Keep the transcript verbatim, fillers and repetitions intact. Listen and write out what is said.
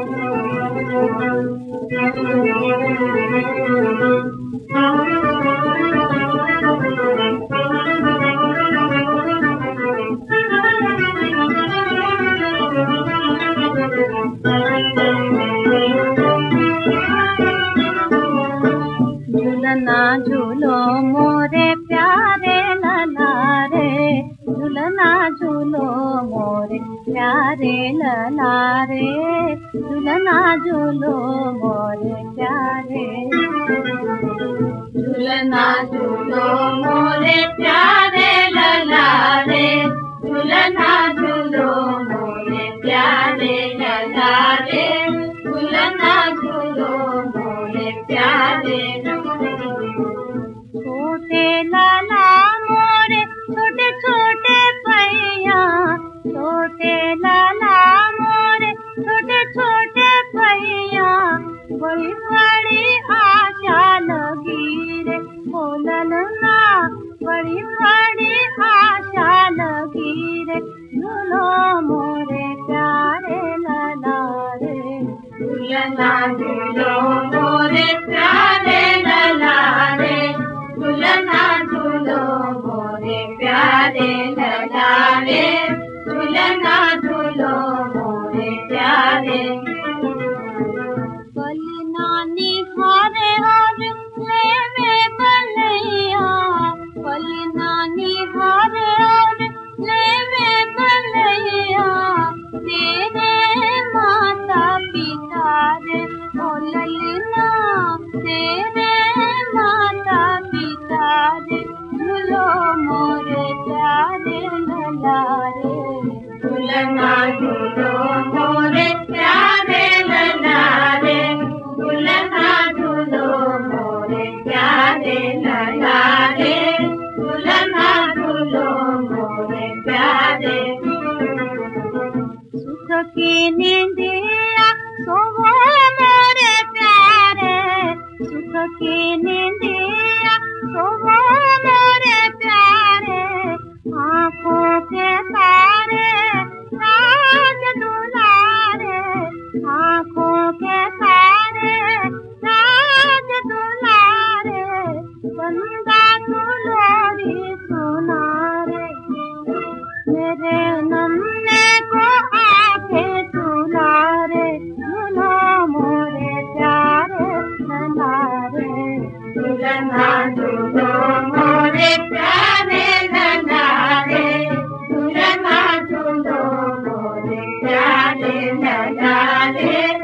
झूलना झूलो मोरे प्यारे लला रे, झूलना झूलो मोरे प्यारे लला रे, झूलना झूलो मोरे प्यारे। झूलना झूलो मोरे प्यारे लला रे, झूलना झूलो मोरे प्यारे लला रे, झूलना झूलो मोरे प्यारे। छोटे लाला मोरे छोटे छोटे पैया, छोटे लाला मोरे छोटे छोटे पैया, बड़ी बड़ी आशा लगी रे ओ ललना, बड़ी बड़ी आशा लगी रे, झूलो मोरे प्यारे लला रे, झूलना झूलो मोरे प्यारे लला रे, झूलना झूलो मोरे प्यारे लला रे, झूलना झूलो मोरे प्यारे। कली नानी हारे और लेवे बलैया, कली नानी हारे और लेवे बलैया, तेरे माता पिता रे ओ ललना, तेरे माता पिता रे, झूलो मोरे प्यारे लला रे, झूलना झूलो मोरे प्यारे लला रे, झूलना झूलो मोरे प्यारे लला रे, झूलना झूलो मोरे प्यारे। सुख की नींदिया सोवो मोरे प्यारे, सुख की नींदिया सोवो मोरे प्यारे, आँखों के तारे राज दुलारे, आँखों के तारे राज दुलारे, बंदा तू लोरी सुना रे, मेरे नन्हे को आके तुला रे, झूलो मोरे प्यारे लला रे, झूलना झूलो मोरे प्यारे लला रे, झूलना झूलो मोरे प्यारे लला रे।